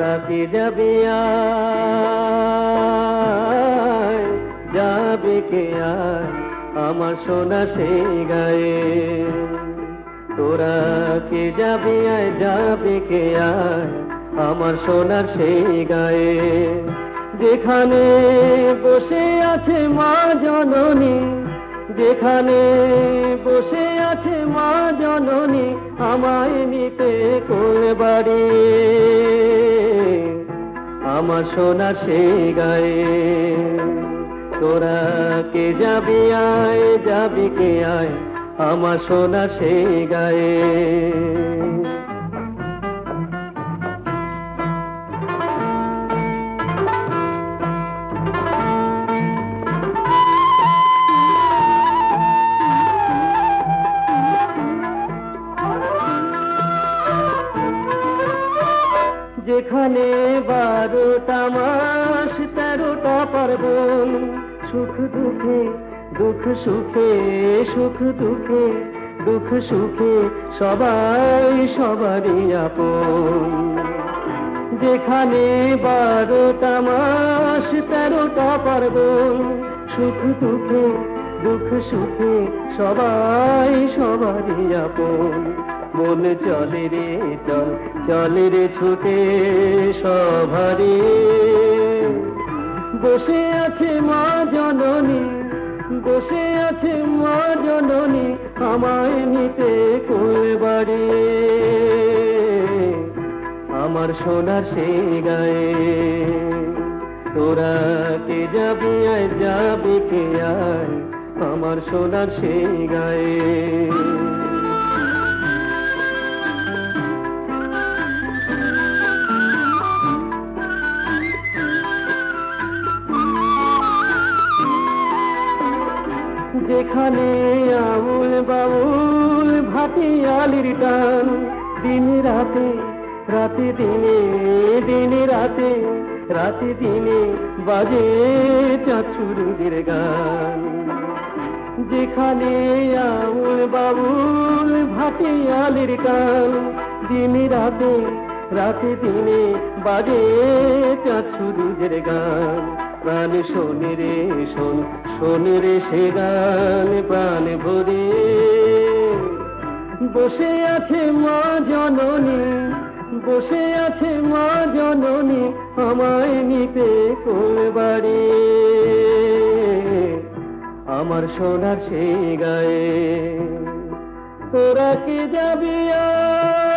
তোরা কি যাবি আয়, যাবি কে আয় আমার সোনা সেই গায়ে। তোরা কি যাবি আয়, যাবি কে আয় আমার সোনার সেই গায়ে। যেখানে বসে আছে মা জননী, যেখানে বসে আছে মা জননী আমায় নিতে কোল বাড়ি, আমার সোনার সেই গায়ে। তোরা কে যাবি আয়, যাবি কে আয় আমার সোনার সেই গায়ে। যেখানে 12টা মাস 13টা পার্বণ, সুখ দুঃখে দুঃখ সুখে, সুখ দুঃখে দুঃখ সুখে সবাই সবারই আপন। যেখানে 12টা মাস 13টা পার্বণ, সুখ দুঃখে দুঃখ সুখে সবাই সবারই আপন। মন চলে রে চল, চলে রে ছুটে সবারই, বসে আছে মা জননী, বসে আছে মা জননী আমায় নিতে কোল বাড়ি, আমার সোনার সেই গায়ে। তোরা কে যাবি আয়, যাবি কে আয় আমার সোনার সেই গায়ে। যেখানে আউল বাউল ভাটিয়ালির গান, দিন রাতে রাতে দিনে, দিনে রাতে রাতে দিনে বাজে চাঁদ সূরজের গান। যেখানে আউল বাউল ভাটিয়ালির গান, দিন রাতে রাতে দিনে বাজে চাঁদ সূরজের গান। প্রাণ শোনে রে শোন, শোনে রে সে গান প্রাণ ভরে, বসে আছে মা জননী, বসে আছে মা জননী আমায় নিতে কোল বাড়ি, আমার সোনার সেই গায়ে। তোরা কি যাবি আয়।